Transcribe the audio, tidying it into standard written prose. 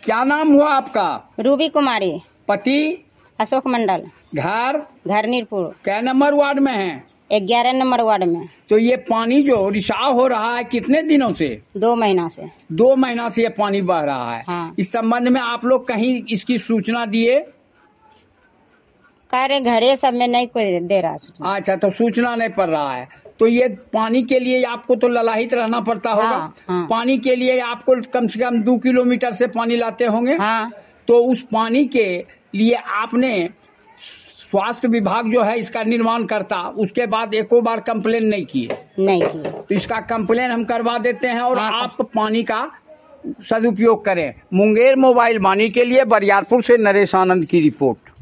क्या नाम हुआ आपका? रूबी कुमारी। पति? अशोक मंडल। घर नीरपुर। क्या नंबर वार्ड में है? 11 नंबर वार्ड में। तो ये पानी जो रिसाव हो रहा है कितने दिनों से? 2 महीना से। 2 महीना से ये पानी बह रहा है। हाँ। इस संबंध में आप लोग कहीं इसकी सूचना दिए? कह रहे घरे सब में नहीं कोई दे रहा सूचना। अच्छा, तो सूचना नहीं पड़ रहा है। तो ये पानी के लिए आपको तो ललाहित रहना पड़ता होगा। हाँ। पानी के लिए आपको कम से कम 2 किलोमीटर से पानी लाते होंगे। हाँ। तो उस पानी के लिए आपने स्वास्थ्य विभाग जो है इसका निर्माण करता, उसके बाद एको बार कंप्लेन नहीं किए? नहीं किए। तो इसका कंप्लेन हम करवा देते हैं और हाँ। आप पानी का सदुपयोग करें। मुंगेर मोबाइल वाणी के लिए बरियारपुर से नरेश आनंद की रिपोर्ट।